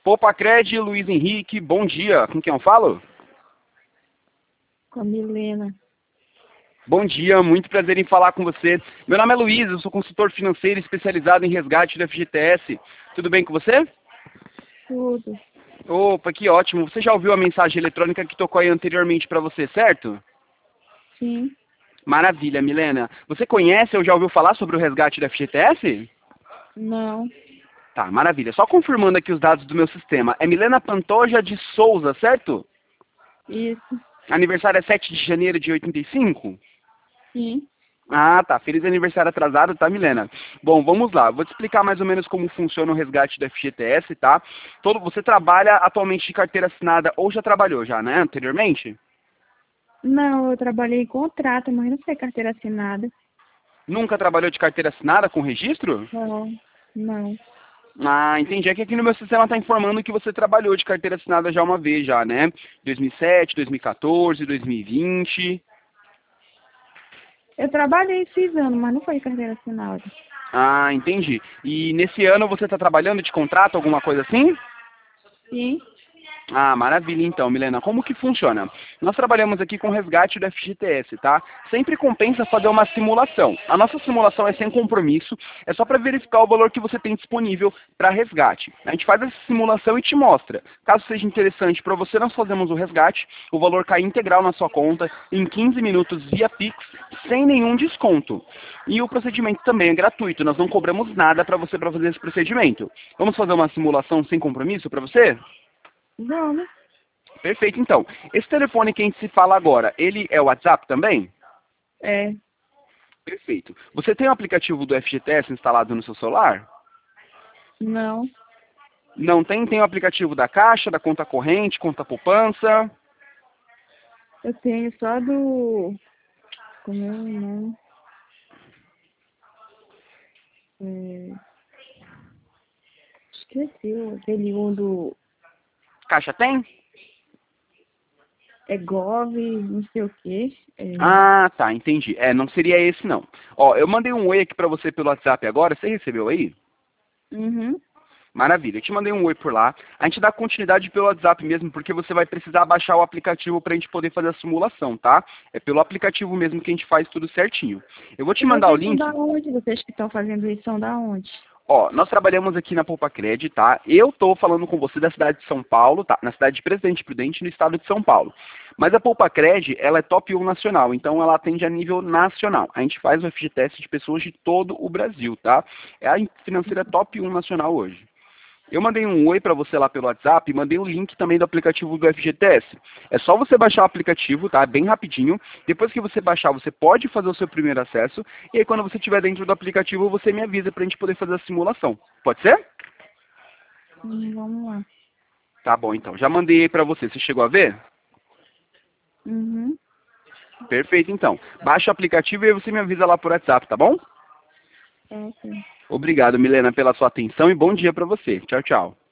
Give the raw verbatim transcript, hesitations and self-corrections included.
Popacred, Luiz Henrique, bom dia. Com quem eu falo? Com a Milena. Bom dia, muito prazer em falar com você. Meu nome é Luiz, eu sou consultor financeiro especializado em resgate do F G T S. Tudo bem com você? Tudo. Opa, que ótimo. Você já ouviu a mensagem eletrônica que tocou aí anteriormente para você, certo? Sim. Maravilha, Milena. Você conhece ou já ouviu falar sobre o resgate do F G T S? Não. Tá, maravilha. Só confirmando aqui os dados do meu sistema. É Milena Pantoja de Souza, certo? Isso. Aniversário é sete de janeiro de oitenta e cinco? Sim. Ah, tá. Feliz aniversário atrasado, tá, Milena? Bom, vamos lá. Vou te explicar mais ou menos como funciona o resgate do F G T S, tá? Todo, você trabalha atualmente de carteira assinada ou já trabalhou já, né, anteriormente? Não, eu trabalhei em contrato, mas não sei carteira assinada. Nunca trabalhou de carteira assinada com registro? Não. Não. Ah, entendi. É que aqui no meu sistema está informando que você trabalhou de carteira assinada já uma vez já, né? dois mil e sete, dois mil e quatorze, dois mil e vinte. Eu trabalhei esses anos, mas não foi carteira assinada. Ah, entendi. E nesse ano você está trabalhando de contrato, alguma coisa assim? Sim. Ah, maravilha então, Milena. Como que funciona? Nós trabalhamos aqui com resgate do F G T S, tá? Sempre compensa fazer uma simulação. A nossa simulação é sem compromisso, é só para verificar o valor que você tem disponível para resgate. A gente faz essa simulação e te mostra. Caso seja interessante para você, nós fazemos o resgate, o valor cai integral na sua conta em quinze minutos via Pix, sem nenhum desconto. E o procedimento também é gratuito, nós não cobramos nada para você para fazer esse procedimento. Vamos fazer uma simulação sem compromisso para você? Vamos. Perfeito, então. Esse telefone que a gente se fala agora, ele é o WhatsApp também? É. Perfeito. Você tem o aplicativo do F G T S instalado no seu celular? Não. Não tem? Tem o aplicativo da Caixa, da conta corrente, conta poupança? Eu tenho só do... Como é o nome? É... Esqueci aquele um do... Caixa tem? É Gov, não sei o quê. É... Ah, tá, entendi. É, não seria esse não. Ó, eu mandei um oi aqui pra você pelo WhatsApp agora, você recebeu aí? Uhum. Maravilha, eu te mandei um oi por lá. A gente dá continuidade pelo WhatsApp mesmo, porque você vai precisar baixar o aplicativo para a gente poder fazer a simulação, tá? É pelo aplicativo mesmo que a gente faz tudo certinho. Eu vou te E mandar o vocês são link. da onde? Vocês que estão fazendo isso são da onde? Ó, nós trabalhamos aqui na Popacred, tá? Eu tô falando com você da cidade de São Paulo, tá? Na cidade de Presidente Prudente, no estado de São Paulo. Mas a Popacred, ela é top um nacional, então ela atende a nível nacional. A gente faz o F G T S de pessoas de todo o Brasil, tá? É a financeira top um nacional hoje. Eu mandei um oi para você lá pelo WhatsApp e mandei o link também do aplicativo do F G T S. É só você baixar o aplicativo, tá? É bem rapidinho. Depois que você baixar, você pode fazer o seu primeiro acesso. E aí quando você estiver dentro do aplicativo, você me avisa para a gente poder fazer a simulação. Pode ser? Hum, vamos lá. Tá bom, então. Já mandei aí para você. Você chegou a ver? Uhum. Perfeito, então. Baixa o aplicativo e aí você me avisa lá por WhatsApp, tá bom? Tá, ok. Obrigado, Milena, pela sua atenção e bom dia para você. Tchau, tchau.